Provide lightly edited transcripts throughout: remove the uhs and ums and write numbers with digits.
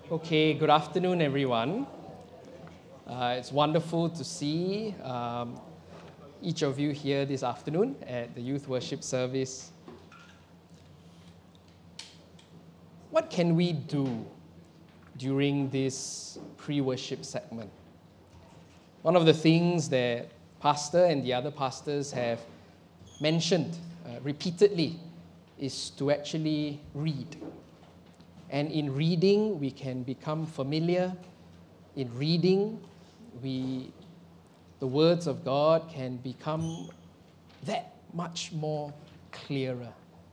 Okay, good afternoon, everyone. It's wonderful to see each of you here this afternoon at the youth worship service. What can we do during this pre-worship segment? One of the things that Pastor and the other pastors have mentioned repeatedly is to actually read. And in reading, we can become familiar. In reading, the words of God can become that much more clearer.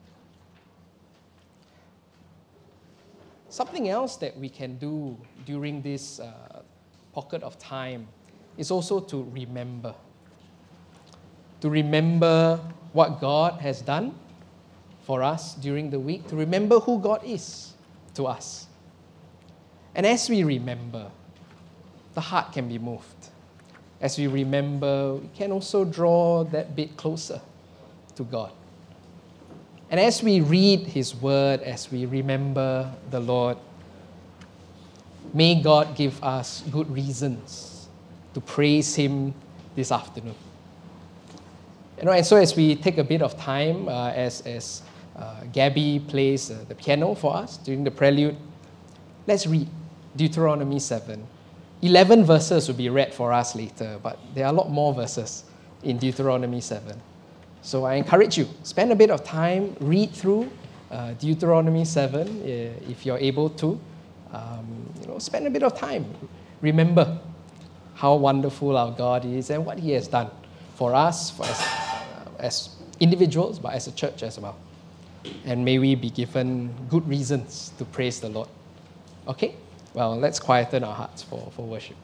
Something else that we can do during this pocket of time is also to remember. To remember what God has done for us during the week, to remember who God is to us. And as we remember, the heart can be moved. As we remember, we can also draw that bit closer to God. And as we read His Word, as we remember the Lord, may God give us good reasons to praise Him this afternoon. And so as we take a bit of time, as Gabby plays the piano for us during the prelude, let's read Deuteronomy 7. 11 verses will be read for us later, but there are a lot more verses in Deuteronomy 7. So I encourage you, spend a bit of time, read through Deuteronomy 7 if you're able to. Spend a bit of time. Remember how wonderful our God is and what He has done for us as individuals, but as a church as well. And may we be given good reasons to praise the Lord. Okay? Well, let's quieten our hearts for worship.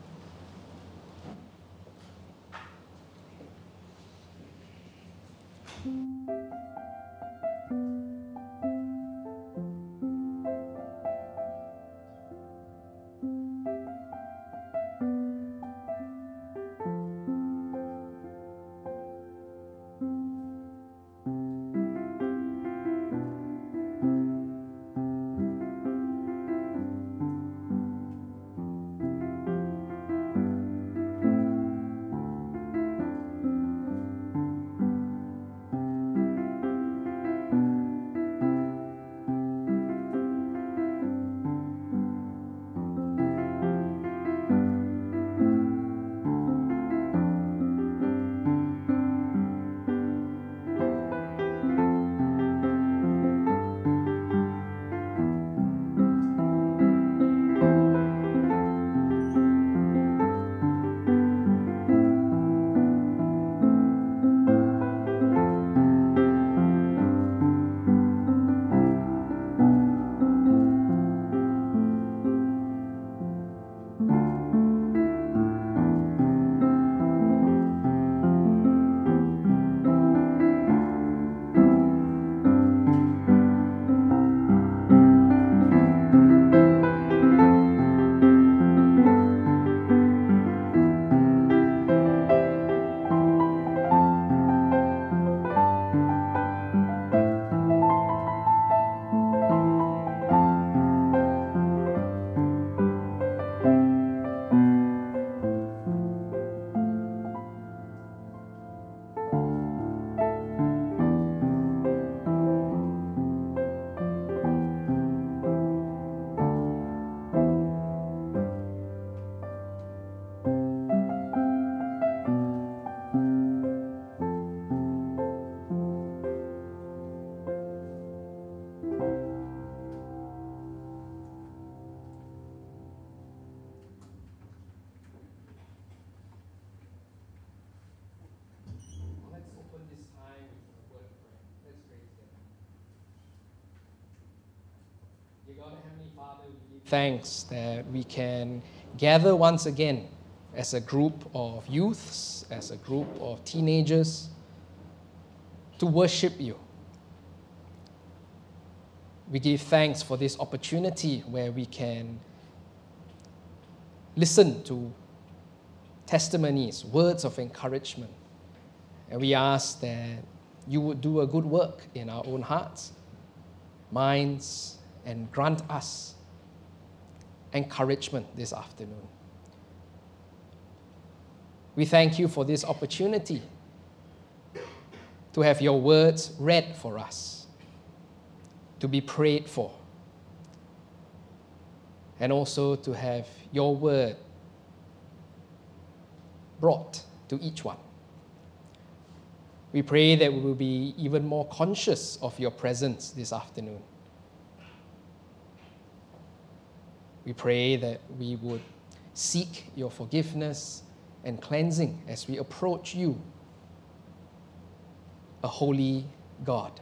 God, Heavenly Father, we give thanks that we can gather once again as a group of youths, as a group of teenagers, to worship You. We give thanks for this opportunity where we can listen to testimonies, words of encouragement. And we ask that You would do a good work in our own hearts, minds, and grant us encouragement this afternoon. We thank you for this opportunity to have your words read for us, to be prayed for, and also to have your word brought to each one. We pray that we will be even more conscious of your presence this afternoon. We pray that we would seek your forgiveness and cleansing as we approach you, a holy God.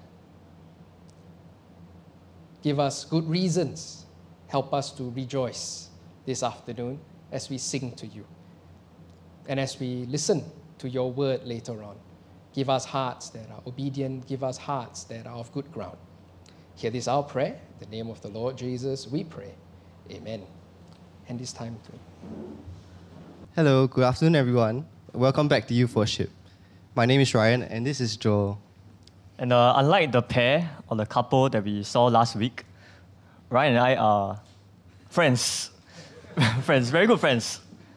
Give us good reasons. Help us to rejoice this afternoon as we sing to you and as we listen to your word later on. Give us hearts that are obedient. Give us hearts that are of good ground. Hear this our prayer. In the name of the Lord Jesus, we pray. Amen. And this time to... Hello, good afternoon, everyone. Welcome back to Youth Worship. My name is Ryan, and this is Joel. And unlike the pair or the couple that we saw last week, Ryan and I are friends. Friends, very good friends.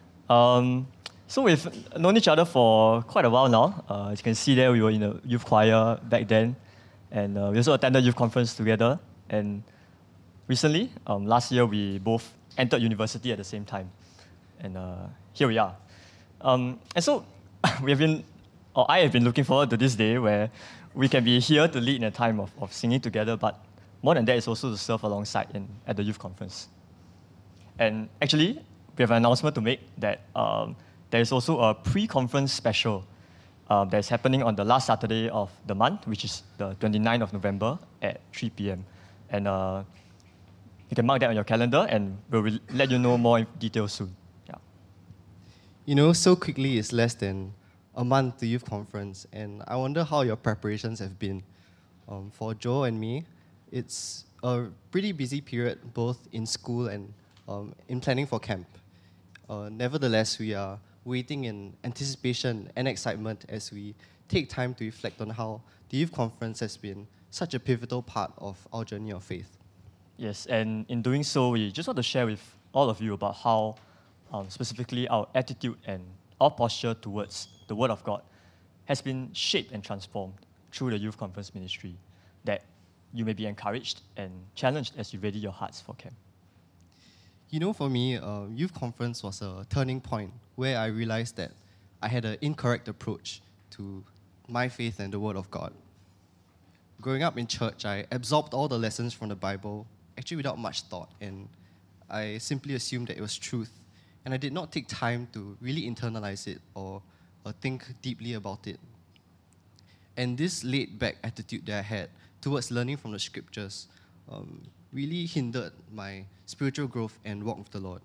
So we've known each other for quite a while now. As you can see there, we were in a youth choir back then. And we also attended youth conference together. And recently, last year, we both entered university at the same time. And here we are. And so I have been looking forward to this day where we can be here to lead in a time of singing together, but more than that is also to serve alongside at the youth conference. And actually, we have an announcement to make that there is also a pre-conference special that's happening on the last Saturday of the month, which is the 29th of November at 3 p.m. And you can mark that on your calendar, and we'll let you know more details soon. Yeah. You know, so quickly it's less than a month to youth conference, and I wonder how your preparations have been. For Joe and me, it's a pretty busy period, both in school and in planning for camp. Nevertheless, we are waiting in anticipation and excitement as we take time to reflect on how the youth conference has been such a pivotal part of our journey of faith. Yes, and in doing so, we just want to share with all of you about how specifically our attitude and our posture towards the Word of God has been shaped and transformed through the youth conference ministry, that you may be encouraged and challenged as you ready your hearts for camp. You know, for me, youth conference was a turning point where I realized that I had an incorrect approach to my faith and the Word of God. Growing up in church, I absorbed all the lessons from the Bible, actually without much thought, and I simply assumed that it was truth. And I did not take time to really internalize it or think deeply about it. And this laid-back attitude that I had towards learning from the scriptures really hindered my spiritual growth and walk with the Lord.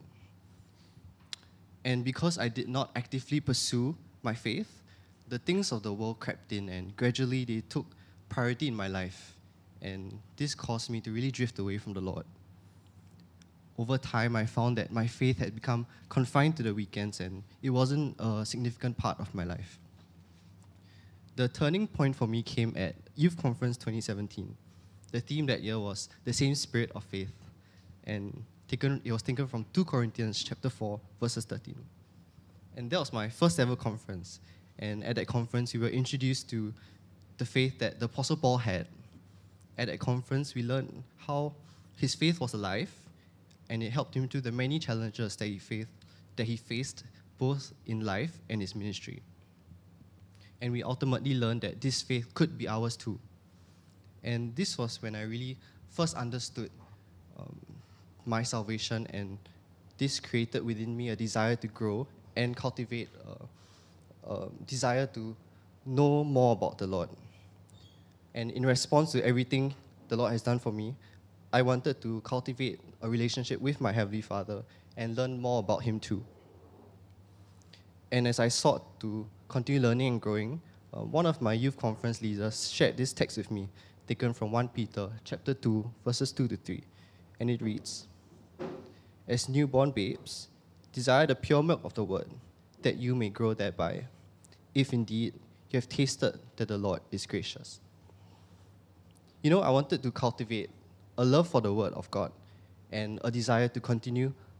And because I did not actively pursue my faith, the things of the world crept in, and gradually they took priority in my life. And this caused me to really drift away from the Lord. Over time, I found that my faith had become confined to the weekends, and it wasn't a significant part of my life. The turning point for me came at Youth Conference 2017. The theme that year was the same spirit of faith, and it was taken from 2 Corinthians chapter 4, verses 13. And that was my first ever conference. And at that conference, we were introduced to the faith that the Apostle Paul had. At that conference, we learned how his faith was alive, and it helped him through the many challenges that he faced both in life and his ministry. And we ultimately learned that this faith could be ours too. And this was when I really first understood my salvation, and this created within me a desire to grow and cultivate a desire to know more about the Lord. And in response to everything the Lord has done for me, I wanted to cultivate a relationship with my Heavenly Father and learn more about Him too. And as I sought to continue learning and growing, one of my youth conference leaders shared this text with me, taken from 1 Peter chapter 2, verses 2 to 3. And it reads, "As newborn babes, desire the pure milk of the word, that you may grow thereby, if indeed you have tasted that the Lord is gracious." You know, I wanted to cultivate a love for the Word of God and a desire to continue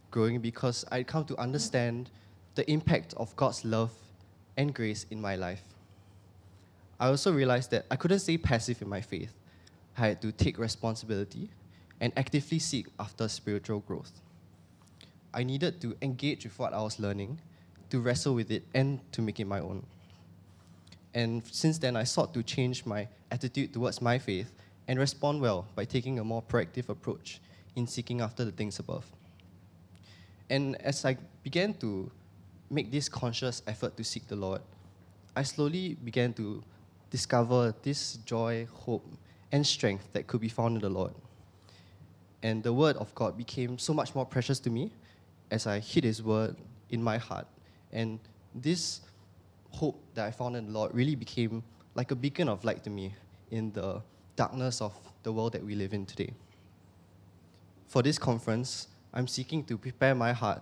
growing because I'd come to understand the impact of God's love and grace in my life. I also realized that I couldn't stay passive in my faith. I had to take responsibility and actively seek after spiritual growth. I needed to engage with what I was learning, to wrestle with it, and to make it my own. And since then, I sought to change my attitude towards my faith and respond well by taking a more proactive approach in seeking after the things above. And as I began to make this conscious effort to seek the Lord, I slowly began to discover this joy, hope, and strength that could be found in the Lord. And the Word of God became so much more precious to me as I hid His Word in my heart. And this hope that I found in the Lord really became like a beacon of light to me in the darkness of the world that we live in today. For this conference, I'm seeking to prepare my heart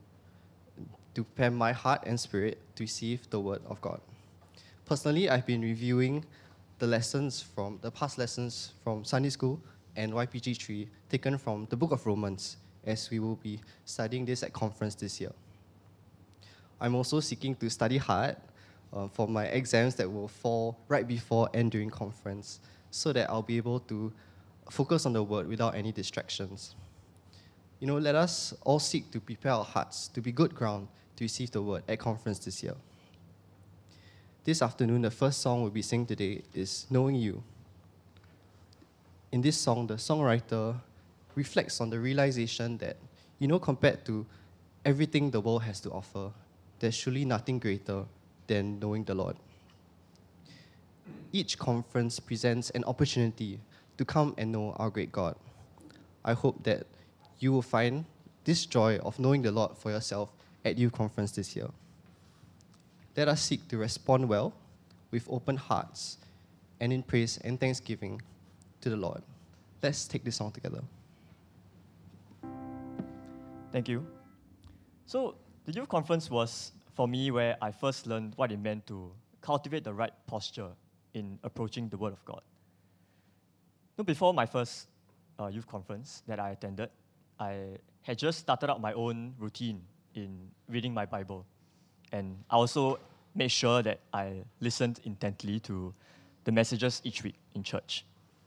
and spirit to receive the Word of God. Personally, I've been reviewing the past lessons from Sunday School and YPG3 taken from the Book of Romans, as we will be studying this at conference this year. I'm also seeking to study hard for my exams that will fall right before and during conference, so that I'll be able to focus on the Word without any distractions. Let us all seek to prepare our hearts to be good ground to receive the Word at conference this year. This afternoon, the first song we'll be singing today is Knowing You. In this song, the songwriter reflects on the realization that, compared to everything the world has to offer, there's surely nothing greater than knowing the Lord. Each conference presents an opportunity to come and know our great God. I hope that you will find this joy of knowing the Lord for yourself at Youth Conference this year. Let us seek to respond well with open hearts and in praise and thanksgiving to the Lord. Let's take this song together. Thank you. So the youth conference was, for me, where I first learned what it meant to cultivate the right posture in approaching the Word of God. Before my first youth conference that I attended, I had just started out my own routine in reading my Bible. And I also made sure that I listened intently to the messages each week in church.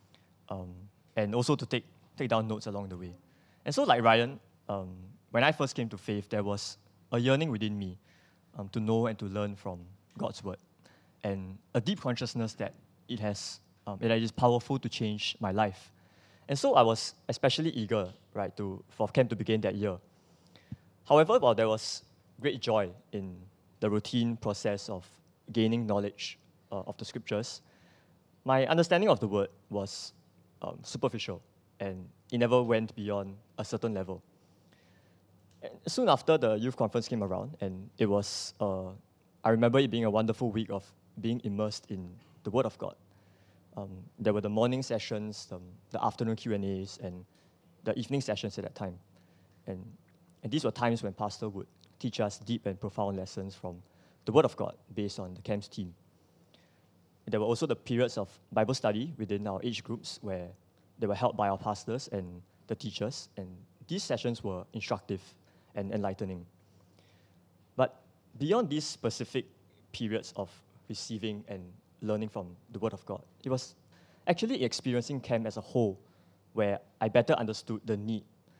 And also to take down notes along the way. And so like Ryan, when I first came to faith, there was a yearning within me to know and to learn from God's Word. And a deep consciousness that it is powerful to change my life. And so I was especially eager, for camp to begin that year. However, while there was great joy in the routine process of gaining knowledge of the Scriptures, my understanding of the Word was superficial, and it never went beyond a certain level. And soon after, the youth conference came around, and it was, I remember it being a wonderful week of being immersed in the Word of God. There were the morning sessions, the afternoon Q&As, and the evening sessions at that time. And these were times when Pastor would teach us deep and profound lessons from the Word of God based on the camp's theme. There were also the periods of Bible study within our age groups where they were held by our pastors and the teachers, and these sessions were instructive and enlightening. But beyond these specific periods of receiving and learning from the Word of God, it was actually experiencing camp as a whole where I better understood the need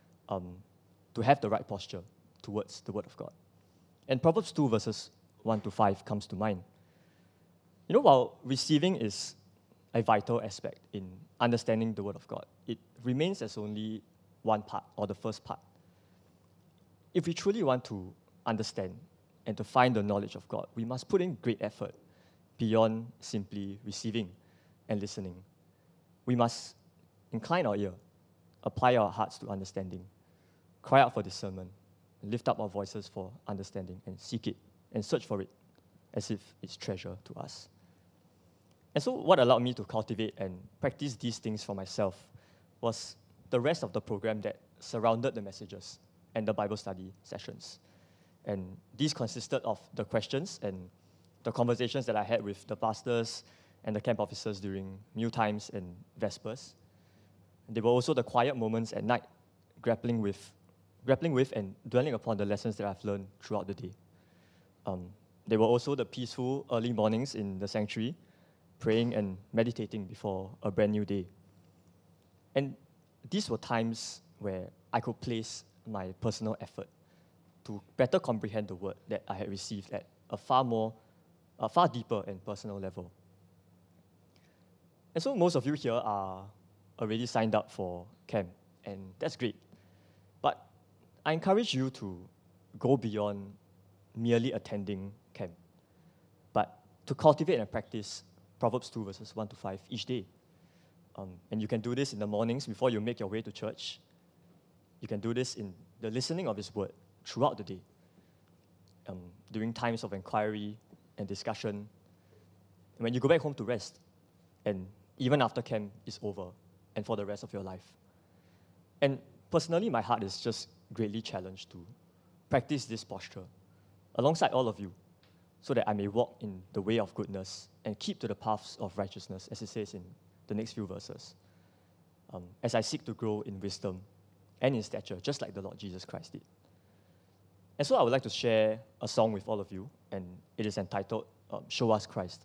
to have the right posture towards the Word of God. And Proverbs 2 verses 1 to 5 comes to mind. While receiving is a vital aspect in understanding the Word of God, it remains as only one part, or the first part. If we truly want to understand and to find the knowledge of God, we must put in great effort beyond simply receiving and listening. We must incline our ear, apply our hearts to understanding, cry out for discernment, lift up our voices for understanding, and seek it and search for it as if it's treasure to us. And so what allowed me to cultivate and practice these things for myself was the rest of the program that surrounded the messages and the Bible study sessions. And these consisted of the questions and the conversations that I had with the pastors and the camp officers during meal times and Vespers. And there were also the quiet moments at night, grappling with grappling with and dwelling upon the lessons that I've learned throughout the day. There were also the peaceful early mornings in the sanctuary, praying and meditating before a brand new day. And these were times where I could place my personal effort to better comprehend the word that I had received at a far deeper and personal level. And so most of you here are already signed up for camp, and that's great. But I encourage you to go beyond merely attending camp, but to cultivate and practice Proverbs 2 verses 1 to 5 each day. And you can do this in the mornings before you make your way to church. You can do this in the listening of His word throughout the day, during times of inquiry and discussion, and when you go back home to rest, and even after camp is over, and for the rest of your life. And personally, my heart is just greatly challenged to practice this posture alongside all of you, so that I may walk in the way of goodness and keep to the paths of righteousness, as it says in the next few verses, as I seek to grow in wisdom and in stature, just like the Lord Jesus Christ did. And so I would like to share a song with all of you, and it is entitled, Show Us Christ.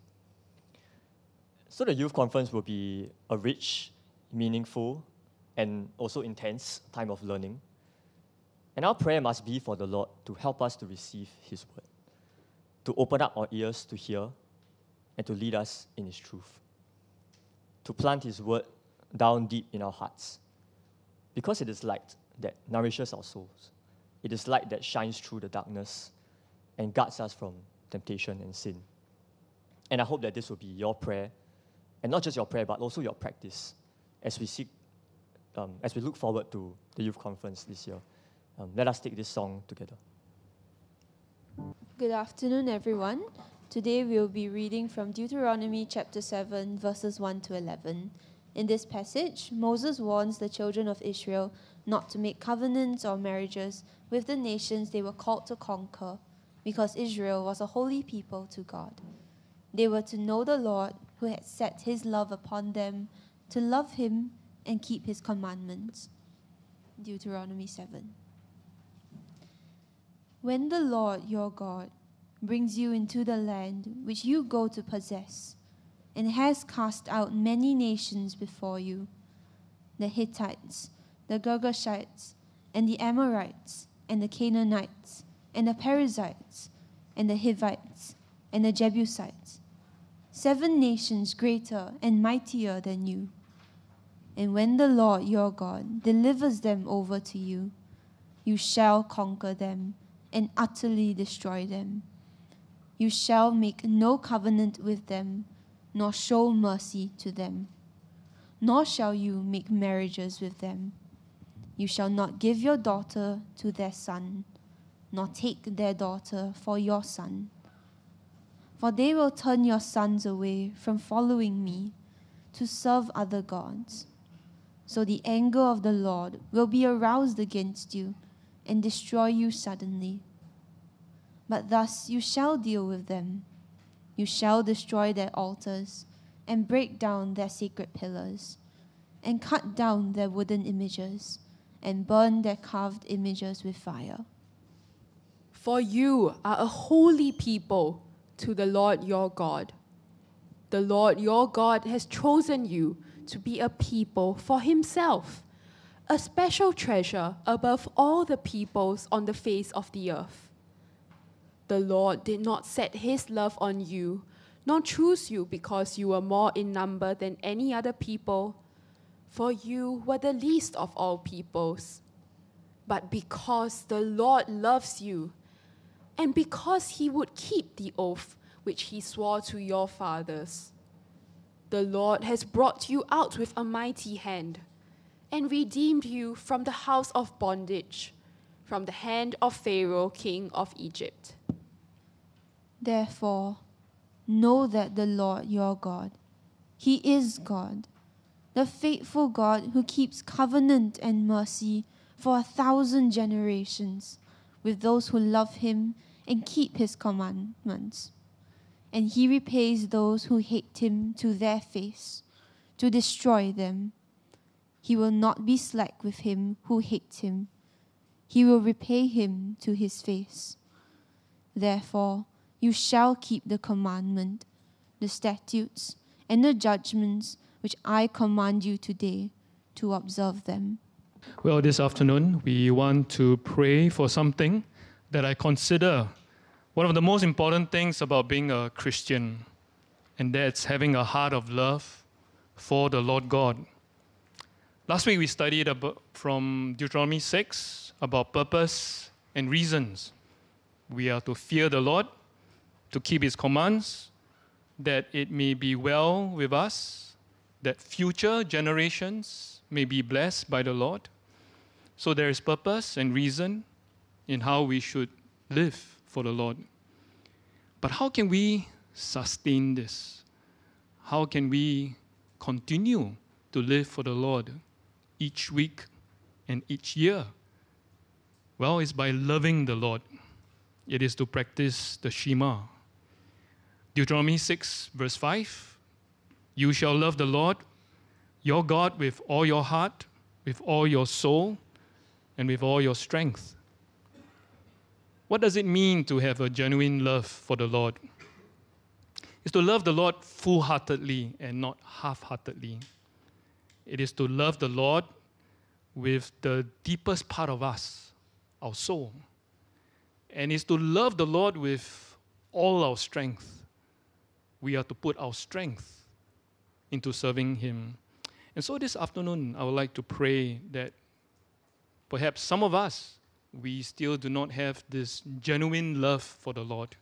So the youth conference will be a rich, meaningful, and also intense time of learning. And our prayer must be for the Lord to help us to receive His word, to open up our ears to hear, and to lead us in His truth, to plant His word down deep in our hearts, because it is light that nourishes our souls. It is light that shines through the darkness and guards us from temptation and sin. And I hope that this will be your prayer, and not just your prayer, but also your practice as we look forward to the youth conference this year. Let us take this song together. Good afternoon, everyone. Today we'll be reading from Deuteronomy chapter 7, verses 1 to 11. In this passage, Moses warns the children of Israel not to make covenants or marriages with the nations they were called to conquer, because Israel was a holy people to God. They were to know the Lord, who had set His love upon them, to love Him and keep His commandments. Deuteronomy 7. When the Lord your God brings you into the land which you go to possess, and has cast out many nations before you, the Hittites, the Girgashites, and the Amorites, and the Canaanites, and the Perizzites, and the Hivites, and the Jebusites, 7 nations greater and mightier than you. And when the Lord your God delivers them over to you, you shall conquer them and utterly destroy them. You shall make no covenant with them, nor show mercy to them, nor shall you make marriages with them. You shall not give your daughter to their son, nor take their daughter for your son. For they will turn your sons away from following me to serve other gods. So the anger of the Lord will be aroused against you and destroy you suddenly. But thus you shall deal with them. You shall destroy their altars and break down their sacred pillars, and cut down their wooden images, and burn their carved images with fire. For you are a holy people to the Lord your God. The Lord your God has chosen you to be a people for Himself, a special treasure above all the peoples on the face of the earth. The Lord did not set His love on you, nor choose you because you were more in number than any other people, for you were the least of all peoples, but because the Lord loves you, and because He would keep the oath which He swore to your fathers. The Lord has brought you out with a mighty hand, and redeemed you from the house of bondage, from the hand of Pharaoh, king of Egypt. Therefore, know that the Lord your God, He is God, the faithful God who keeps covenant and mercy for 1,000 generations with those who love Him and keep His commandments. And He repays those who hate Him to their face, to destroy them. He will not be slack with him who hates Him. he will repay him to his face. Therefore, you shall keep the commandment, the statutes, and the judgments which I command you today, to observe them. Well, this afternoon, we want to pray for something that I consider one of the most important things about being a Christian, and that's having a heart of love for the Lord God. Last week, we studied from Deuteronomy 6 about purpose and reasons. We are to fear the Lord, to keep His commands, that it may be well with us, that future generations may be blessed by the Lord. So there is purpose and reason in how we should live for the Lord. But how can we sustain this? How can we continue to live for the Lord each week and each year? Well, it's by loving the Lord. It is to practice the Shema. Deuteronomy 6, verse 5, you shall love the Lord, your God, with all your heart, with all your soul, and with all your strength. What does it mean to have a genuine love for the Lord? It's to love the Lord full-heartedly and not half-heartedly. It is to love the Lord with the deepest part of us, our soul. And it's to love the Lord with all our strength. We are to put our strength into serving Him. And so this afternoon, I would like to pray that perhaps some of us, we still do not have this genuine love for the Lord.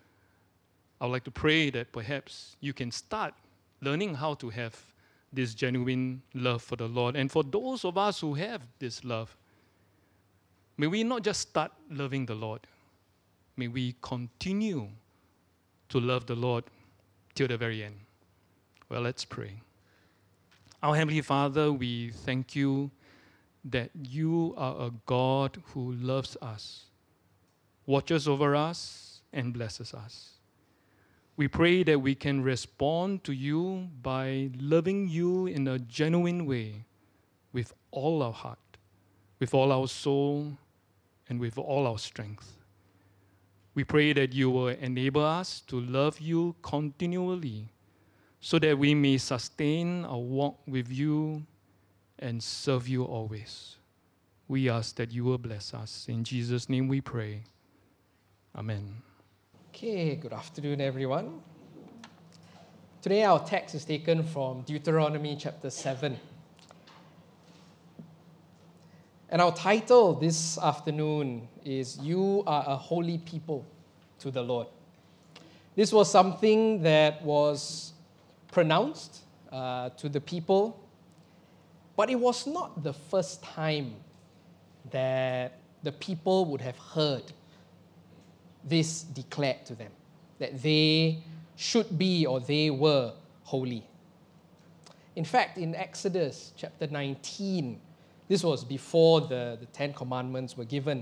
I would like to pray that perhaps you can start learning how to have this genuine love for the Lord. And for those of us who have this love, may we not just start loving the Lord. May we continue to love the Lord till the very end. Well, let's pray. Our Heavenly Father, we thank you that you are a God who loves us, watches over us, and blesses us. We pray that we can respond to you by loving you in a genuine way with all our heart, with all our soul, and with all our strength. We pray that you will enable us to love you continually so that we may sustain our walk with you and serve you always. We ask that you will bless us. In Jesus' name we pray. Amen. Okay, good afternoon, everyone. Today our text is taken from Deuteronomy chapter 7. And our title this afternoon is You Are a Holy People to the Lord. This was something that was pronounced to the people, but it was not the first time that the people would have heard this declared to them, that they should be or they were holy. In fact, in Exodus chapter 19, this was before the Ten Commandments were given.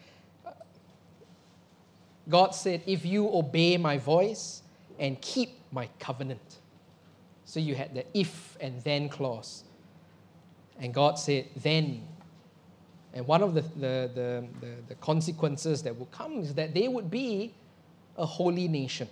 God said, if you obey my voice and keep my covenant. So you had the if and then clause. And God said, then. And one of the consequences that would come is that they would be a holy nation.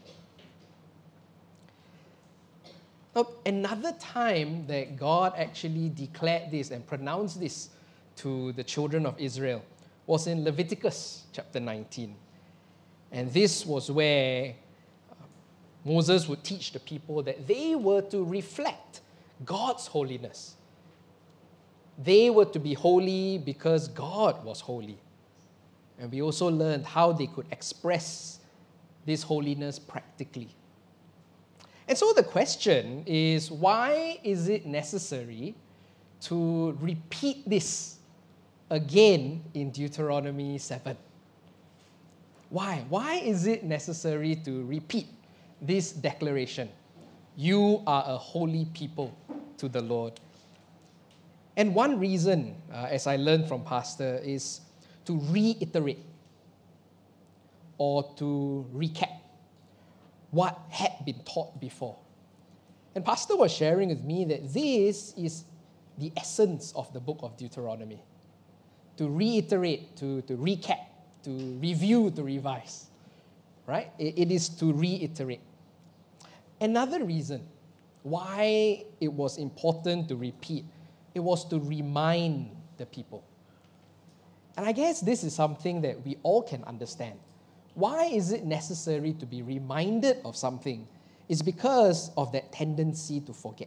Now, another time that God actually declared this and pronounced this to the children of Israel was in Leviticus chapter 19. And this was where Moses would teach the people that they were to reflect God's holiness. They were to be holy because God was holy. And we also learned how they could express this holiness practically. And so the question is, why is it necessary to repeat this again in Deuteronomy 7? Why? Why is it necessary to repeat this declaration? You are a holy people to the Lord. And one reason, as I learned from Pastor, is to reiterate or to recap what had been taught before. And Pastor was sharing with me that this is the essence of the book of Deuteronomy. to reiterate, to recap, to review, to revise. Right? It is to reiterate. Another reason why it was important to repeat, it was to remind the people. And I guess this is something that we all can understand. Why is it necessary to be reminded of something? It's because of that tendency to forget.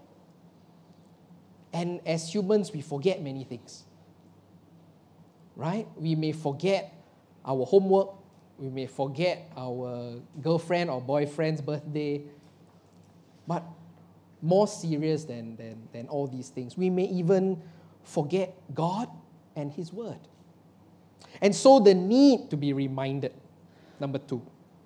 And as humans, we forget many things. Right? We may forget our homework. We may forget our girlfriend or boyfriend's birthday. But more serious than all these things, we may even forget God and His Word. And so the need to be reminded, number 2.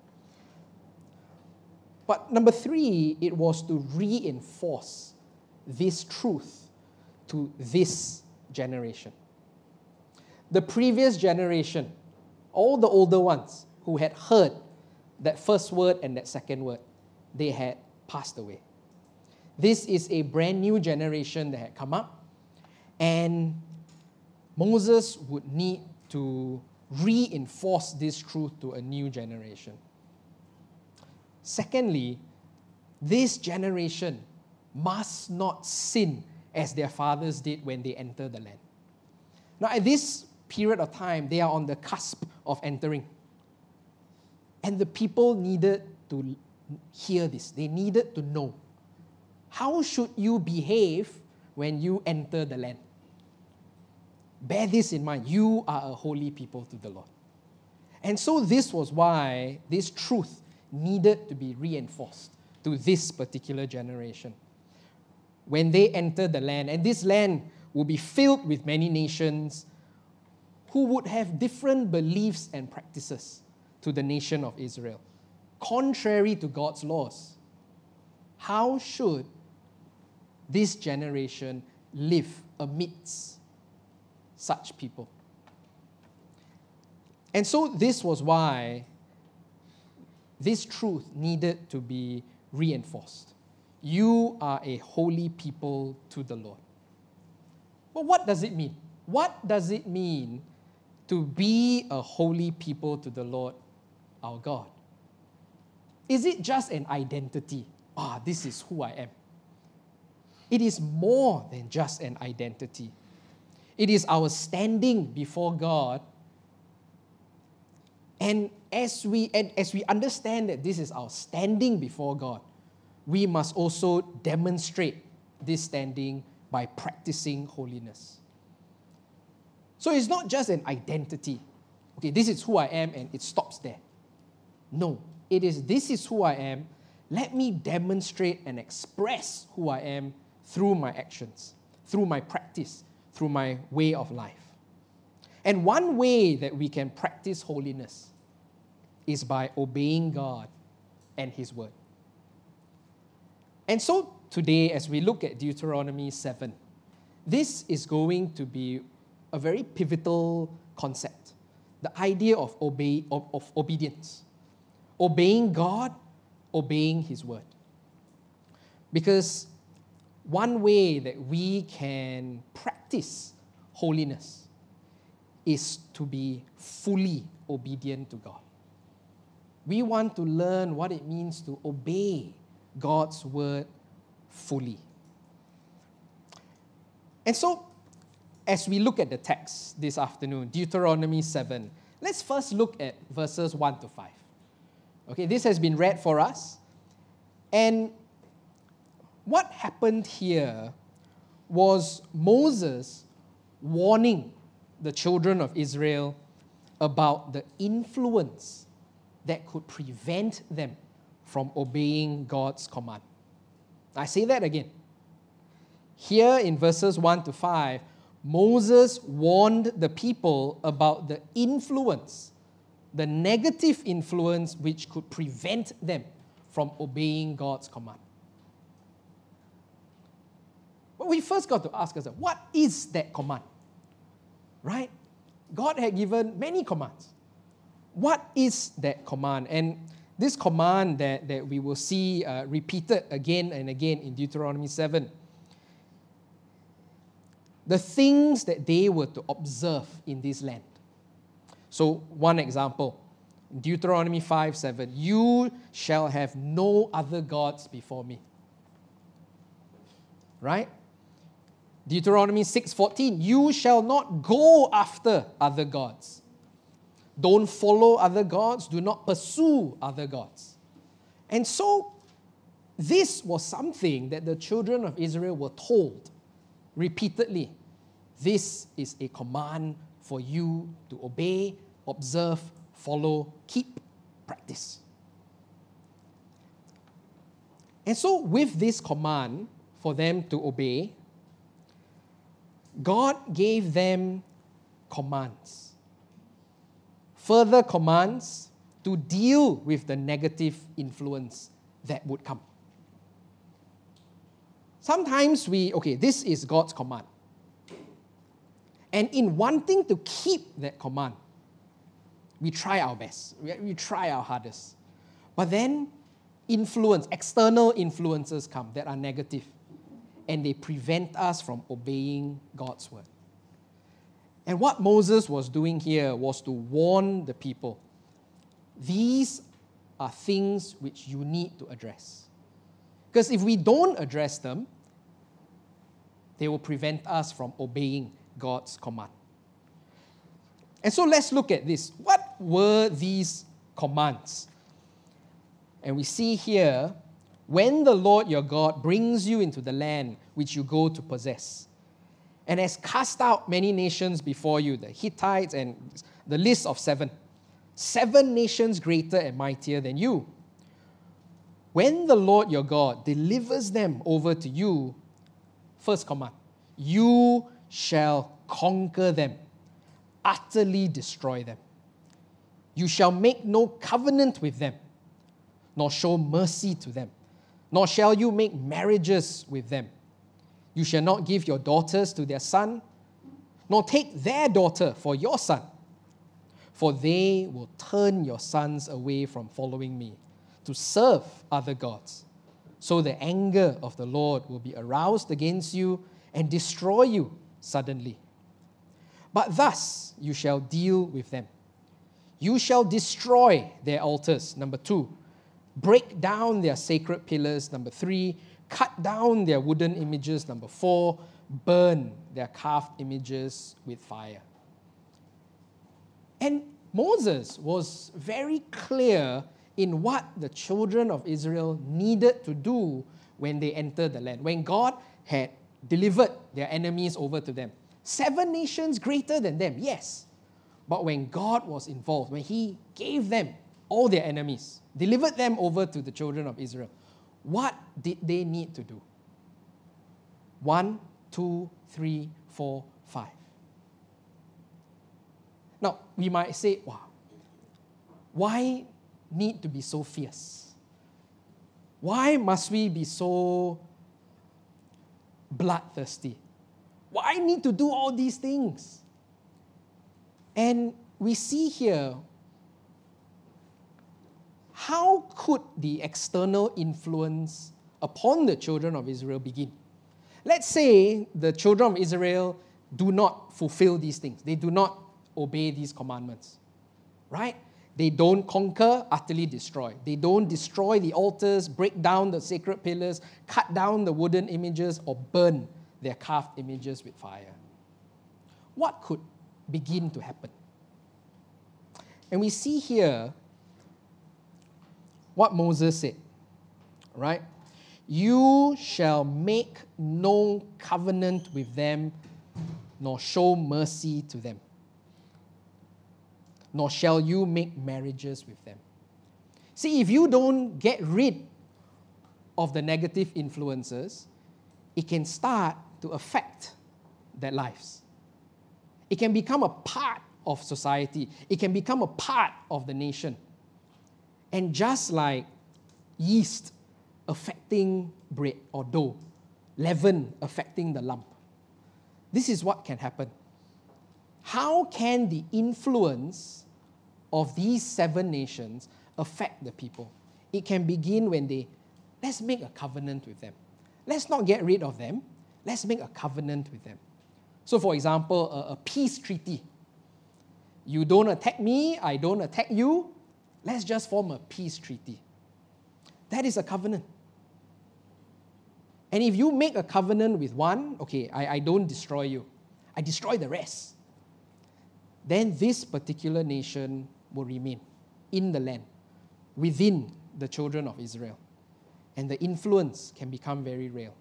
But number 3, it was to reinforce this truth to this generation. The previous generation, all the older ones who had heard that first word and that second word, they had passed away. This is a brand new generation that had come up, and Moses would need to reinforce this truth to a new generation. Secondly, this generation must not sin as their fathers did when they entered the land. Now, at this period of time, they are on the cusp of entering. And the people needed to hear this. They needed to know. How should you behave when you enter the land? Bear this in mind. You are a holy people to the Lord. And so this was why this truth needed to be reinforced to this particular generation. When they enter the land, and this land will be filled with many nations who would have different beliefs and practices to the nation of Israel, contrary to God's laws. How should this generation live amidst such people? And so this was why this truth needed to be reinforced. You are a holy people to the Lord. But what does it mean? What does it mean to be a holy people to the Lord our God? Is it just an identity? This is who I am. It is more than just an identity. It is our standing before God. And as we understand that this is our standing before God, we must also demonstrate this standing by practicing holiness. So it's not just an identity. Okay, this is who I am and it stops there. No, it is this is who I am. Let me demonstrate and express who I am through my actions, through my practice, through my way of life. And one way that we can practice holiness is by obeying God and His Word. And so today, as we look at Deuteronomy 7, this is going to be a very pivotal concept. The idea of obedience. Obeying God, obeying His Word. Because one way that we can practice holiness is to be fully obedient to God. We want to learn what it means to obey God's Word fully. And so, as we look at the text this afternoon, Deuteronomy 7, let's first look at verses 1 to 5. Okay, this has been read for us. And what happened here was Moses warning the children of Israel about the influence that could prevent them from obeying God's command. I say that again. Here in verses 1 to 5, Moses warned the people about the influence, the negative influence which could prevent them from obeying God's command. But we first got to ask ourselves, what is that command? Right? God had given many commands. What is that command? And this command that we will see repeated again and again in Deuteronomy 7, the things that they were to observe in this land. So, one example, Deuteronomy 5:7, you shall have no other gods before me. Right? Deuteronomy 6:14, you shall not go after other gods. Don't follow other gods, do not pursue other gods. And so, this was something that the children of Israel were told repeatedly. This is a command for you to obey, observe, follow, keep, practice. And so, with this command for them to obey, God gave them commands. Further commands to deal with the negative influence that would come. Sometimes this is God's command. And in wanting to keep that command, we try our best. We try our hardest. But then external influences come that are negative. And they prevent us from obeying God's word. And what Moses was doing here was to warn the people. These are things which you need to address. Because if we don't address them, they will prevent us from obeying God's command. And so let's look at this. What were these commands? And we see here, when the Lord your God brings you into the land which you go to possess, and has cast out many nations before you, the Hittites and the list of 7 nations greater and mightier than you. When the Lord your God delivers them over to you, first command, you shall conquer them, utterly destroy them. You shall make no covenant with them, nor show mercy to them, nor shall you make marriages with them. You shall not give your daughters to their son, nor take their daughter for your son, for they will turn your sons away from following me to serve other gods. So the anger of the Lord will be aroused against you and destroy you suddenly. But thus you shall deal with them. You shall destroy their altars, number 2. Break down their sacred pillars, number 3. Cut down their wooden images, number 4. Burn their carved images with fire. And Moses was very clear in what the children of Israel needed to do when they entered the land, when God had delivered their enemies over to them. 7 nations greater than them, yes. But when God was involved, when He gave them all their enemies, delivered them over to the children of Israel, what did they need to do? 1, 2, 3, 4, 5. Now, we might say, wow, why need to be so fierce? Why must we be so bloodthirsty? Why need to do all these things? And we see here, how could the external influence upon the children of Israel begin? Let's say the children of Israel do not fulfill these things. They do not obey these commandments, right? They don't conquer, utterly destroy. They don't destroy the altars, break down the sacred pillars, cut down the wooden images, or burn their carved images with fire. What could begin to happen? And we see here what Moses said, right? You shall make no covenant with them, nor show mercy to them, nor shall you make marriages with them. See, if you don't get rid of the negative influences, it can start to affect their lives. It can become a part of society. It can become a part of the nation. And just like yeast affecting bread or dough, leaven affecting the lump, this is what can happen. How can the influence of these 7 nations affect the people? It can begin when let's make a covenant with them. Let's not get rid of them. Let's make a covenant with them. So, for example, a peace treaty. You don't attack me, I don't attack you. Let's just form a peace treaty. That is a covenant. And if you make a covenant with one, okay, I don't destroy you, I destroy the rest, then this particular nation will remain in the land, within the children of Israel. And the influence can become very real.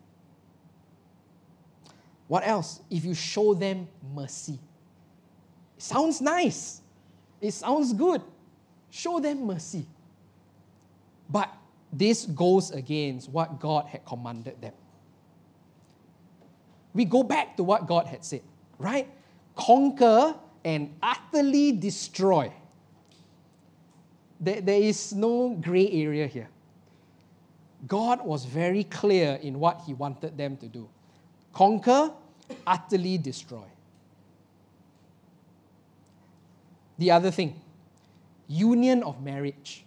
What else? If you show them mercy. It sounds nice. It sounds good. Show them mercy. But this goes against what God had commanded them. We go back to what God had said, right? Conquer and utterly destroy. There is no gray area here. God was very clear in what He wanted them to do. Conquer, utterly destroy. The other thing, union of marriage.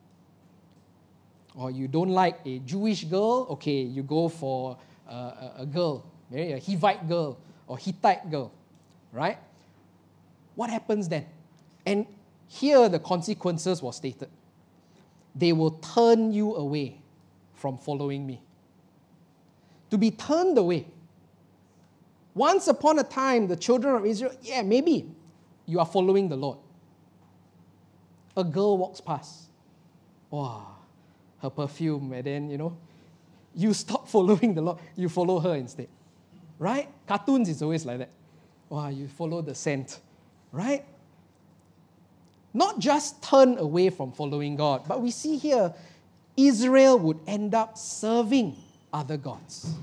Or you don't like a Jewish girl, okay, you go for a girl, marry a Hivite girl or Hittite girl, right? What happens then? And here the consequences were stated. They will turn you away from following me. To be turned away. Once upon a time, the children of Israel, yeah, maybe you are following the Lord. A girl walks past. Wow, her perfume, and then, you stop following the Lord, you follow her instead. Right? Cartoons is always like that. Wow, you follow the scent. Right? Not just turn away from following God, but we see here, Israel would end up serving other gods.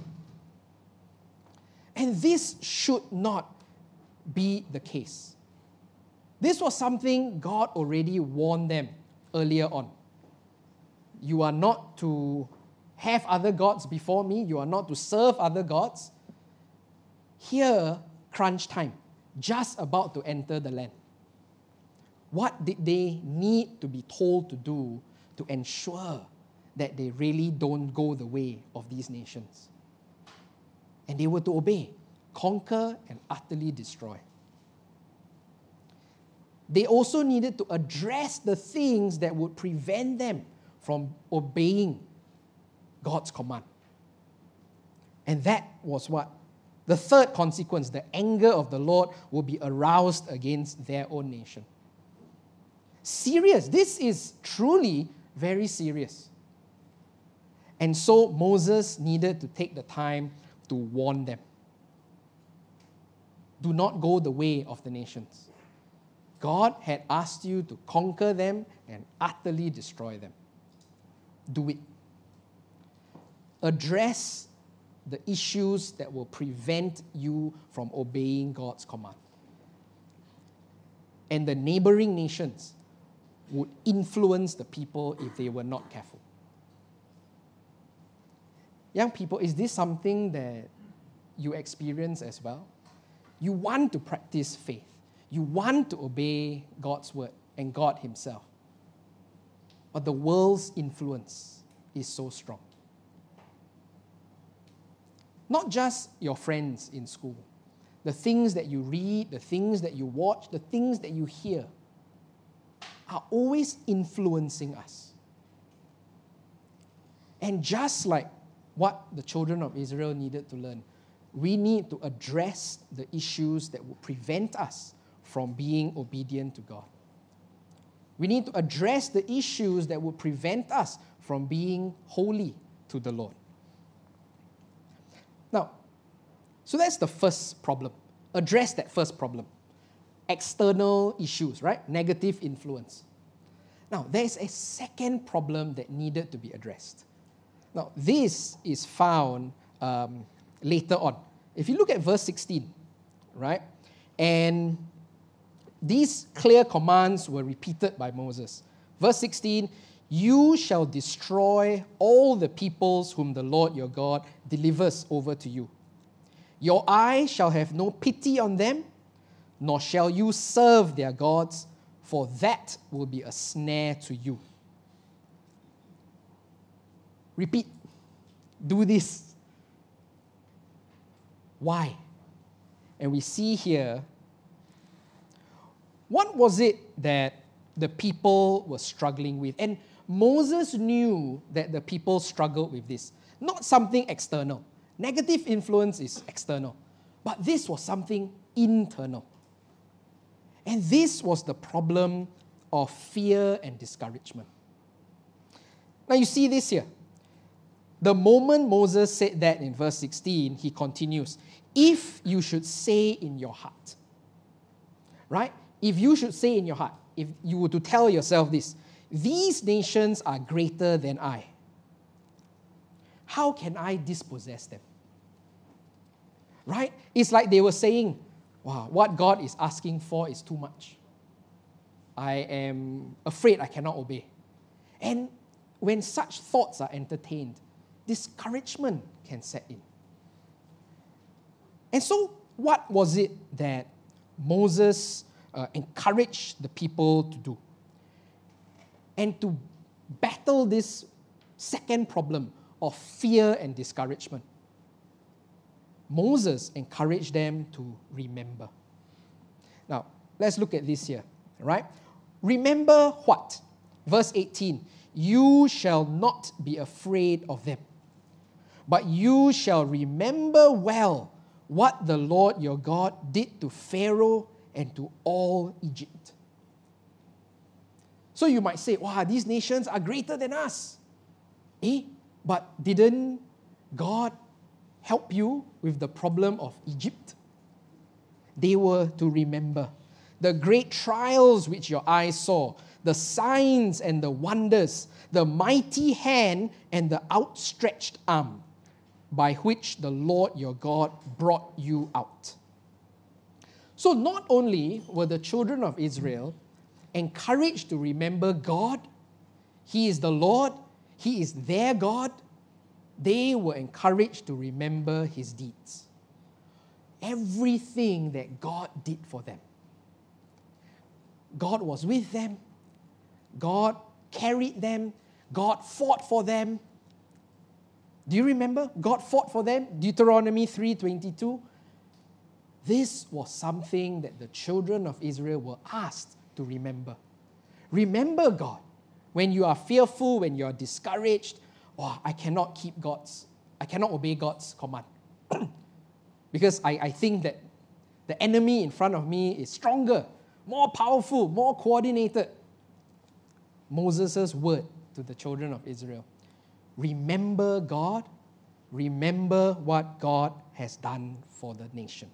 And this should not be the case. This was something God already warned them earlier on. You are not to have other gods before me. You are not to serve other gods. Here, crunch time, just about to enter the land. What did they need to be told to do to ensure that they really don't go the way of these nations? And they were to obey, conquer, and utterly destroy. They also needed to address the things that would prevent them from obeying God's command. And that was what? The third consequence, the anger of the Lord will be aroused against their own nation. Serious. This is truly very serious. And so Moses needed to take the time to warn them. Do not go the way of the nations. God had asked you to conquer them and utterly destroy them. Do it. Address the issues that will prevent you from obeying God's command. And the neighboring nations would influence the people if they were not careful. Young people, is this something that you experience as well? You want to practice faith. You want to obey God's word and God Himself. But the world's influence is so strong. Not just your friends in school. The things that you read, the things that you watch, the things that you hear are always influencing us. And just like what the children of Israel needed to learn, we need to address the issues that will prevent us from being obedient to God. We need to address the issues that will prevent us from being holy to the Lord. Now, so that's the first problem. Address that first problem. External issues, right? Negative influence. Now, there's a second problem that needed to be addressed. Now, this is found later on. If you look at verse 16, right? And these clear commands were repeated by Moses. Verse 16, you shall destroy all the peoples whom the Lord your God delivers over to you. Your eye shall have no pity on them, nor shall you serve their gods, for that will be a snare to you. Repeat. Do this. Why? And we see here, what was it that the people were struggling with? And Moses knew that the people struggled with this. Not something external. Negative influence is external. But this was something internal. And this was the problem of fear and discouragement. Now you see this here. The moment Moses said that in verse 16, he continues, if you should say in your heart, right? If you should say in your heart, if you were to tell yourself this, these nations are greater than I, how can I dispossess them? Right? It's like they were saying, wow, what God is asking for is too much. I am afraid I cannot obey. And when such thoughts are entertained, discouragement can set in. And so, what was it that Moses encouraged the people to do? And to battle this second problem of fear and discouragement, Moses encouraged them to remember. Now, let's look at this here, right? Remember what? Verse 18, you shall not be afraid of them, but you shall remember well what the Lord your God did to Pharaoh and to all Egypt. So you might say, wow, these nations are greater than us. But didn't God help you with the problem of Egypt? They were to remember the great trials which your eyes saw, the signs and the wonders, the mighty hand and the outstretched arm, by which the Lord your God brought you out. So not only were the children of Israel encouraged to remember God, He is the Lord, He is their God, they were encouraged to remember His deeds. Everything that God did for them. God was with them, God carried them, God fought for them. Do you remember? God fought for them. Deuteronomy 3:22. This was something that the children of Israel were asked to remember. Remember God. When you are fearful, when you are discouraged, I cannot obey God's command. Because I think that the enemy in front of me is stronger, more powerful, more coordinated. Moses' word to the children of Israel. Remember God, remember what God has done for the nation.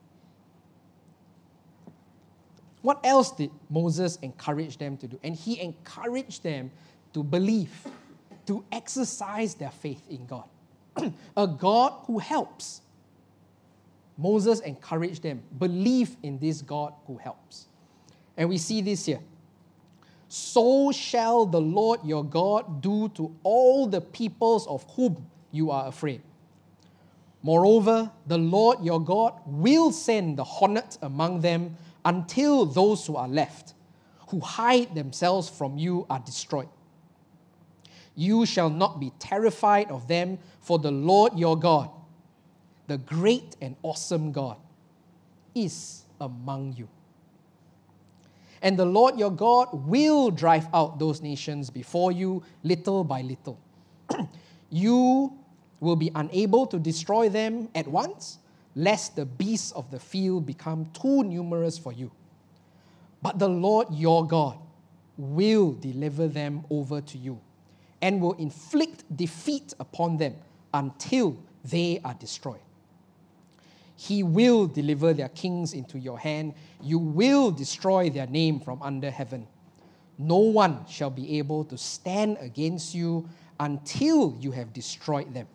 What else did Moses encourage them to do? And he encouraged them to believe, to exercise their faith in God. A God who helps. Moses encouraged them, believe in this God who helps. And we see this here. So shall the Lord your God do to all the peoples of whom you are afraid. Moreover, the Lord your God will send the hornet among them until those who are left, who hide themselves from you, are destroyed. You shall not be terrified of them, for the Lord your God, the great and awesome God, is among you. And the Lord your God will drive out those nations before you little by little. You will be unable to destroy them at once, lest the beasts of the field become too numerous for you. But the Lord your God will deliver them over to you, and will inflict defeat upon them until they are destroyed. He will deliver their kings into your hand. You will destroy their name from under heaven. No one shall be able to stand against you until you have destroyed them.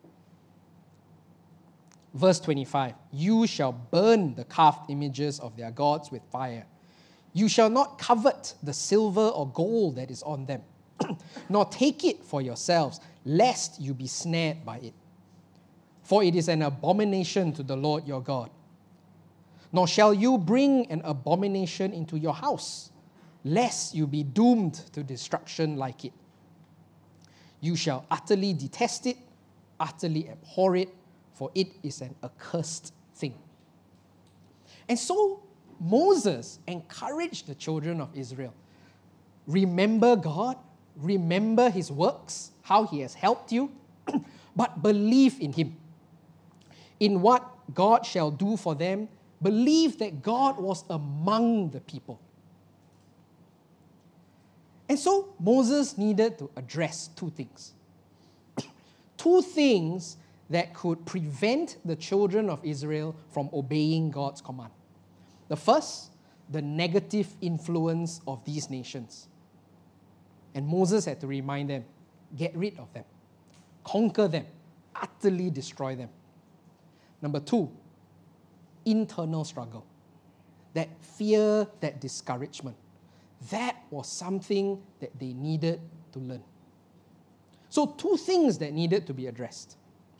Verse 25, you shall burn the carved images of their gods with fire. You shall not covet the silver or gold that is on them, nor take it for yourselves, lest you be snared by it. For it is an abomination to the Lord your God. Nor shall you bring an abomination into your house, lest you be doomed to destruction like it. You shall utterly detest it, utterly abhor it, for it is an accursed thing. And so Moses encouraged the children of Israel. Remember God, remember His works, how He has helped you, but believe in Him. In what God shall do for them, believe that God was among the people. And so Moses needed to address two things. Two things that could prevent the children of Israel from obeying God's command. The first, the negative influence of these nations. And Moses had to remind them, get rid of them, conquer them, utterly destroy them. Number two, internal struggle. That fear, that discouragement. That was something that they needed to learn. So two things that needed to be addressed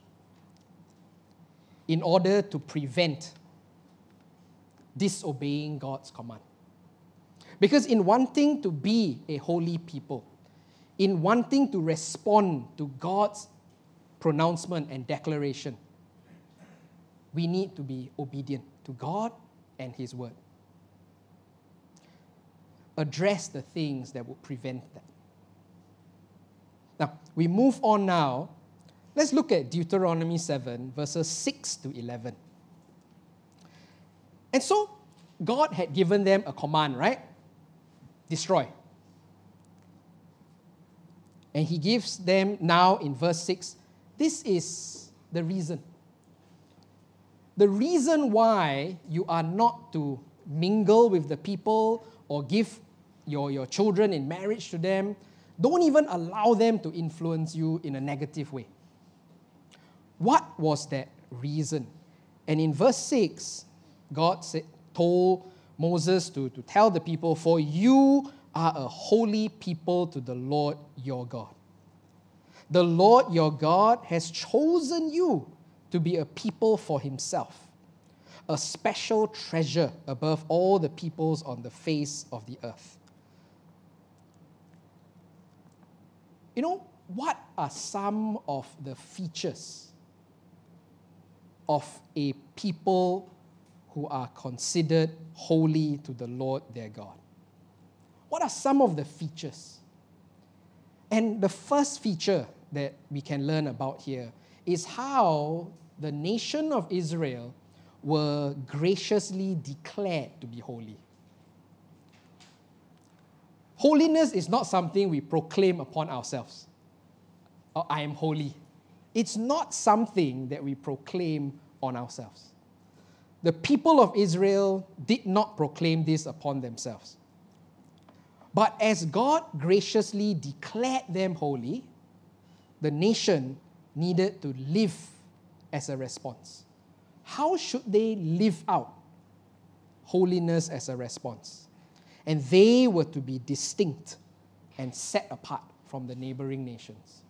in order to prevent disobeying God's command. Because in wanting to be a holy people, in wanting to respond to God's pronouncement and declaration, we need to be obedient to God and His word. Address the things that would prevent that. Now, we move on now. Let's look at Deuteronomy 7, verses 6 to 11. And so, God had given them a command, right? Destroy. And He gives them now in verse 6, this is the reason. The reason why you are not to mingle with the people or give your children in marriage to them, don't even allow them to influence you in a negative way. What was that reason? And in verse 6, God told Moses to tell the people, for you are a holy people to the Lord your God. The Lord your God has chosen you to be a people for Himself, a special treasure above all the peoples on the face of the earth. You know, what are some of the features of a people who are considered holy to the Lord their God? What are some of the features? And the first feature that we can learn about here is how the nation of Israel were graciously declared to be holy. Holiness is not something we proclaim upon ourselves. Oh, I am holy. It's not something that we proclaim on ourselves. The people of Israel did not proclaim this upon themselves. But as God graciously declared them holy, the nation needed to live as a response. How should they live out holiness as a response? And they were to be distinct and set apart from the neighboring nations.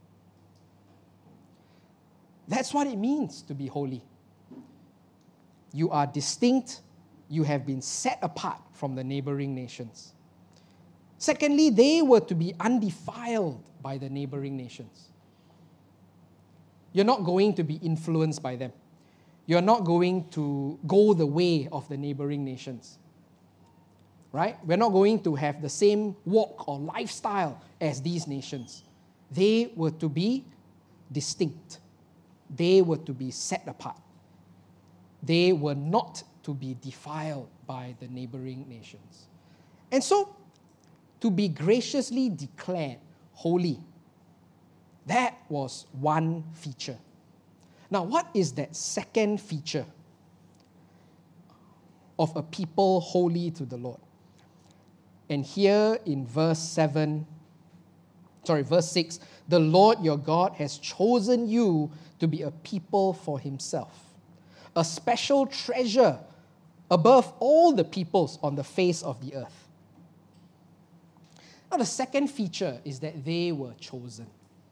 That's what it means to be holy. You are distinct, you have been set apart from the neighboring nations. Secondly, they were to be undefiled by the neighboring nations. You're not going to be influenced by them. You're not going to go the way of the neighboring nations. Right? We're not going to have the same walk or lifestyle as these nations. They were to be distinct. They were to be set apart. They were not to be defiled by the neighboring nations. And so, to be graciously declared holy, that was one feature. Now, what is that second feature of a people holy to the Lord? And here in verse 6, the Lord your God has chosen you to be a people for Himself, a special treasure above all the peoples on the face of the earth. Now, the second feature is that they were chosen.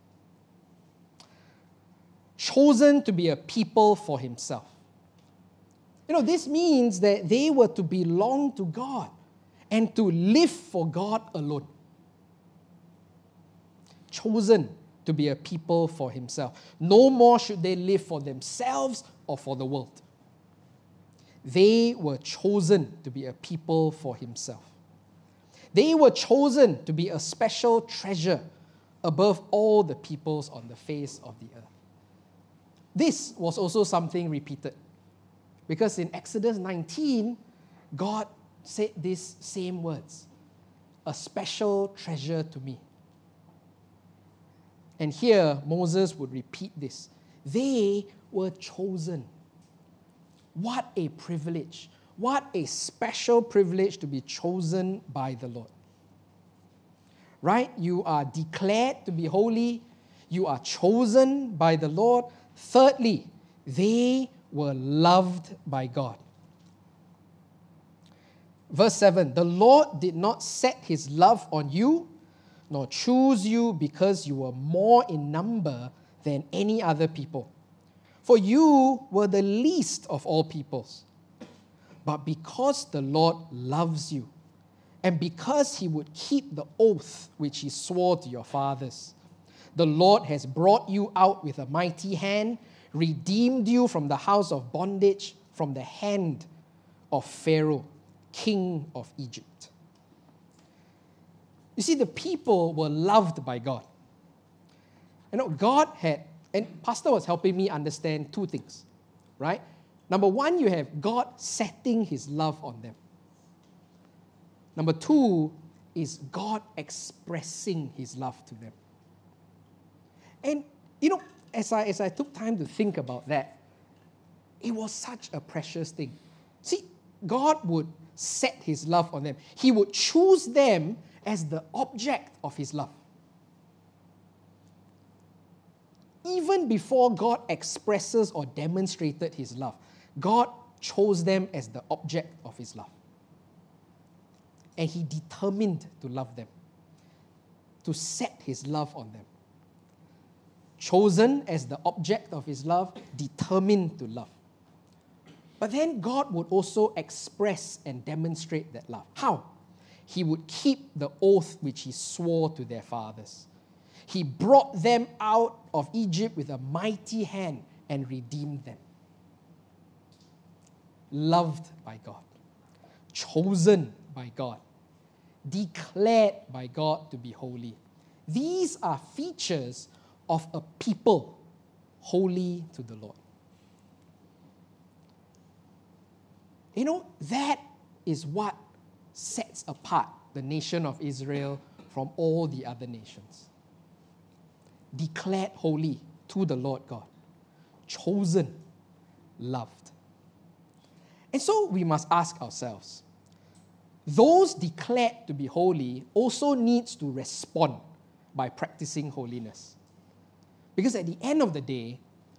Chosen to be a people for Himself. You know, this means that they were to belong to God and to live for God alone. Chosen to be a people for Himself. No more should they live for themselves or for the world. they were chosen to be a people for himself. They were chosen to be a special treasure above all the peoples on the face of the earth. This was also something repeated, because in Exodus 19, God said these same words, a special treasure to me. And here, Moses would repeat this. They were chosen. What a privilege. What a special privilege to be chosen by the Lord. Right? You are declared to be holy. You are chosen by the Lord. Thirdly, they were loved by God. Verse 7, the Lord did not set his love on you, nor choose you because you were more in number than any other people. For you were the least of all peoples. But because the Lord loves you, and because he would keep the oath which he swore to your fathers, the Lord has brought you out with a mighty hand, redeemed you from the house of bondage, from the hand of Pharaoh, king of Egypt. You see, the people were loved by God. You know, God had, and Pastor was helping me understand two things, right? Number one, you have God setting his love on them. Number two is God expressing his love to them. And, you know, as I took time to think about that, it was such a precious thing. See, God would set his love on them. He would choose them as the object of his love. Even before God expresses or demonstrated his love, God chose them as the object of his love. And he determined to love them, to set his love on them. Chosen as the object of his love, determined to love. But then God would also express and demonstrate that love. How? He would keep the oath which he swore to their fathers. He brought them out of Egypt with a mighty hand and redeemed them. Loved by God, chosen by God, declared by God to be holy. These are features of a people holy to the Lord. You know, that is what sets apart the nation of Israel from all the other nations. Declared holy to the Lord God. Chosen, loved. And so we must ask ourselves, those declared to be holy also needs to respond by practicing holiness. Because at the end of the day,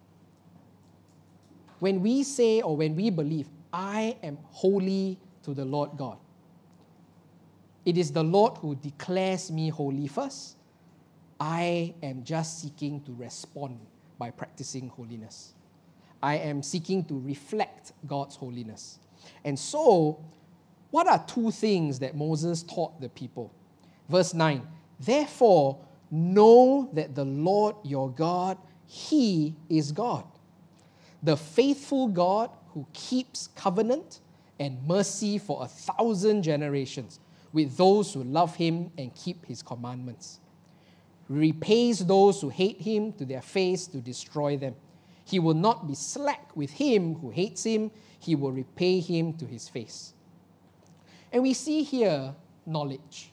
when we say or when we believe, I am holy to the Lord God, it is the Lord who declares me holy first. I am just seeking to respond by practicing holiness. I am seeking to reflect God's holiness. And so, what are two things that Moses taught the people? Verse 9, therefore, know that the Lord your God, he is God, the faithful God who keeps covenant and mercy for 1,000 generations with those who love him and keep his commandments. Repays those who hate him to their face to destroy them. He will not be slack with him who hates him. He will repay him to his face. And we see here knowledge.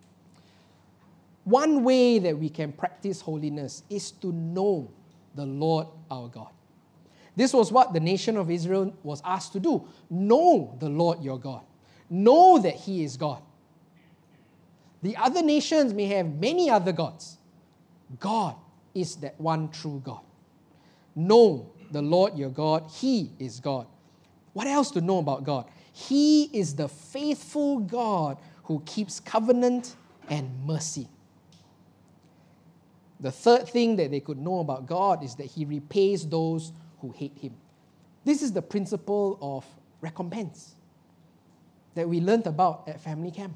One way that we can practice holiness is to know the Lord our God. This was what the nation of Israel was asked to do. Know the Lord your God. Know that he is God. The other nations may have many other gods. God is that one true God. Know the Lord your God. He is God. What else to know about God? He is the faithful God who keeps covenant and mercy. The third thing that they could know about God is that he repays those who hate him. This is the principle of recompense that we learned about at family camp.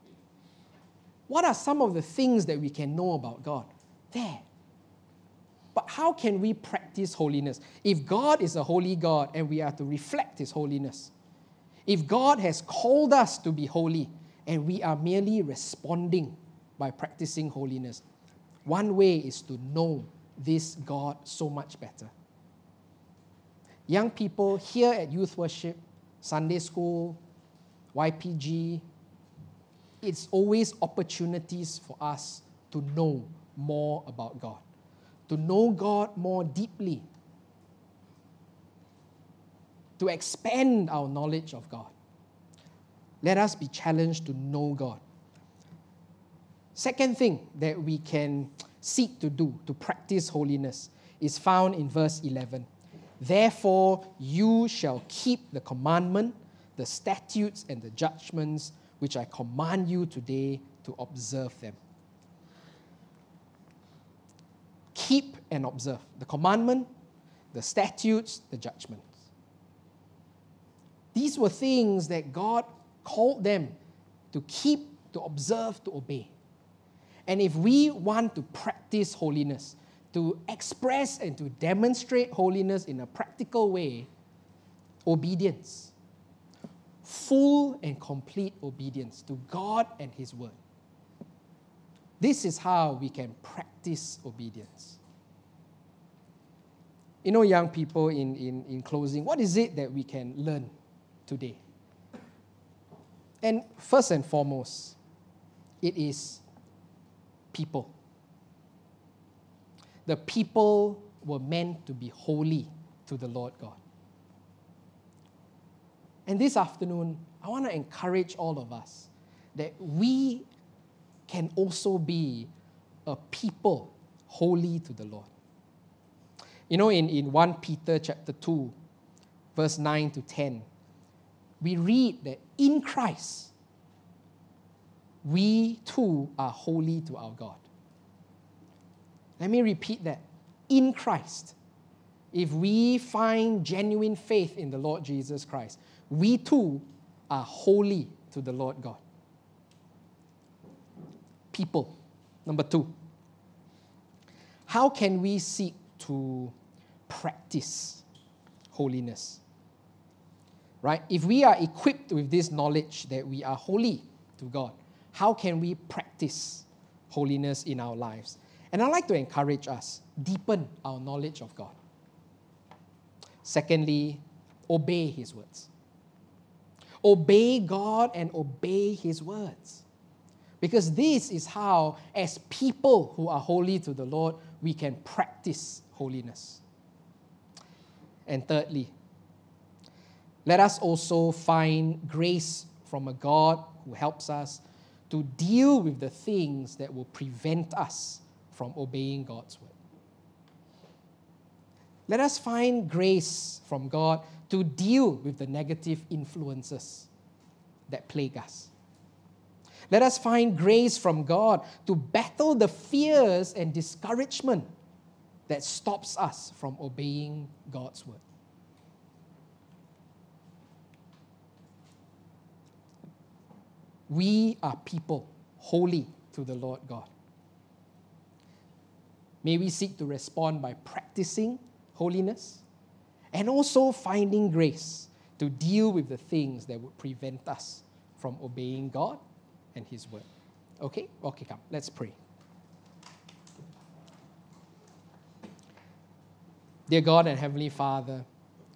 What are some of the things that we can know about God? There. But how can we practice holiness? If God is a holy God and we are to reflect His holiness, if God has called us to be holy and we are merely responding by practicing holiness, one way is to know this God so much better. Young people here at youth worship, Sunday school, YPG, it's always opportunities for us to know more about God, to know God more deeply, to expand our knowledge of God. Let us be challenged to know God. Second thing that we can seek to do to practice holiness is found in verse 11. Therefore, you shall keep the commandment, the statutes, and the judgments which I command you today to observe them. Keep and observe the commandment, the statutes, the judgments. These were things that God called them to keep, to observe, to obey. And if we want to practice holiness, to express and to demonstrate holiness in a practical way, obedience, full and complete obedience to God and His Word. This is how we can practice obedience. You know, young people, in closing, what is it that we can learn today? And first and foremost, it is people. The people were meant to be holy to the Lord God. And this afternoon, I want to encourage all of us that we can also be a people holy to the Lord. You know, in 1 Peter chapter 2, verse 9 to 10, we read that in Christ, we too are holy to our God. Let me repeat that. In Christ, if we find genuine faith in the Lord Jesus Christ, we too are holy to the Lord God. People. Number 2. How can we seek to practice holiness? Right? If we are equipped with this knowledge that we are holy to God, how can we practice holiness in our lives? And I'd like to encourage us, deepen our knowledge of God. Secondly, obey His words. Obey God and obey His words. Because this is how, as people who are holy to the Lord, we can practice holiness. And thirdly, let us also find grace from a God who helps us to deal with the things that will prevent us from obeying God's word. Let us find grace from God to deal with the negative influences that plague us. Let us find grace from God to battle the fears and discouragement that stops us from obeying God's word. We are people holy to the Lord God. May we seek to respond by practicing holiness and also finding grace to deal with the things that would prevent us from obeying God and His word. Okay, come, let's pray. Dear God and Heavenly Father,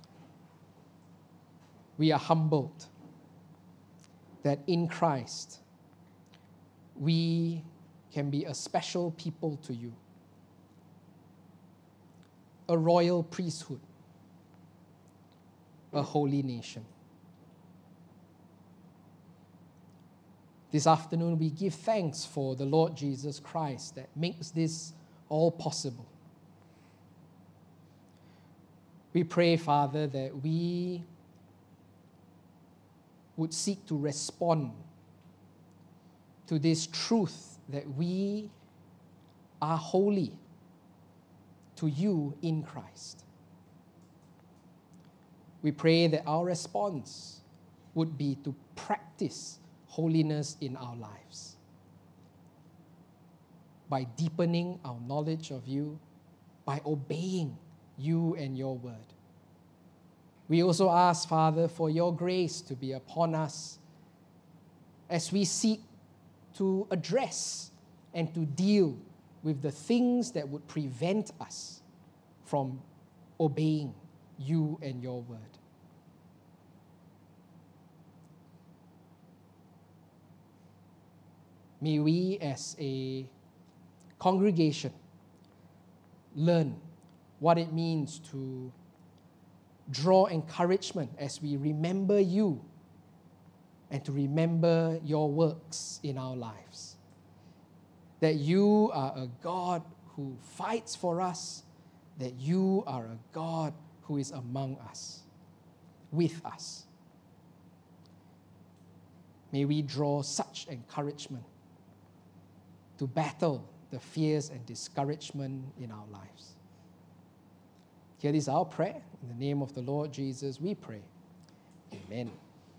we are humbled that in Christ we can be a special people to you, a royal priesthood, a holy nation. This afternoon we give thanks for the Lord Jesus Christ that makes this all possible. We pray, Father, that we would seek to respond to this truth that we are holy to you in Christ. We pray that our response would be to practice holiness in our lives by deepening our knowledge of you by obeying you and your word. We also ask, Father, for your grace to be upon us as we seek to address and to deal with the things that would prevent us from obeying you and your word. May we as a congregation learn what it means to draw encouragement as we remember you and to remember your works in our lives. That you are a God who fights for us, that you are a God who is among us, with us. May we draw such encouragement to battle the fears and discouragement in our lives. Here is our prayer. In the name of the Lord Jesus, we pray. Amen.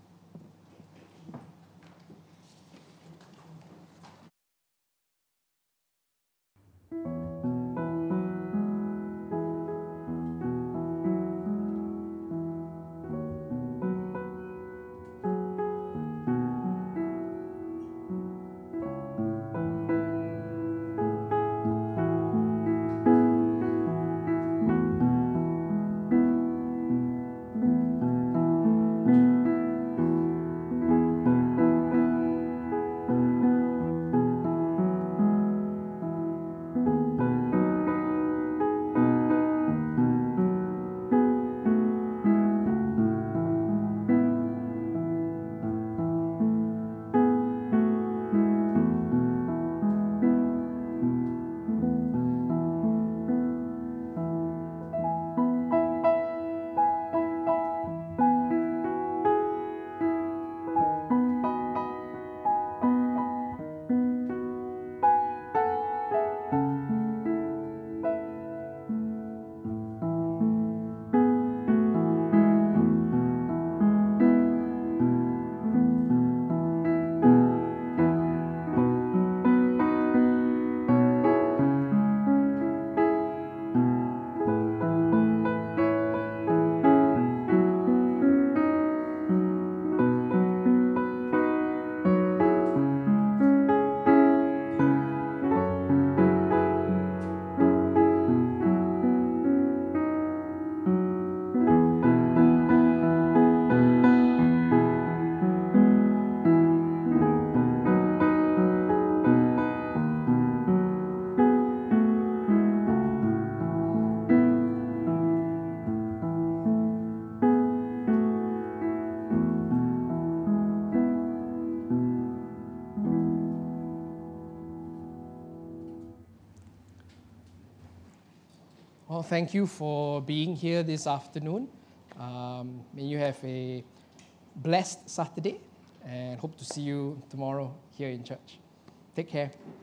Well, thank you for being here this afternoon. May you have a blessed Saturday and hope to see you tomorrow here in church. Take care.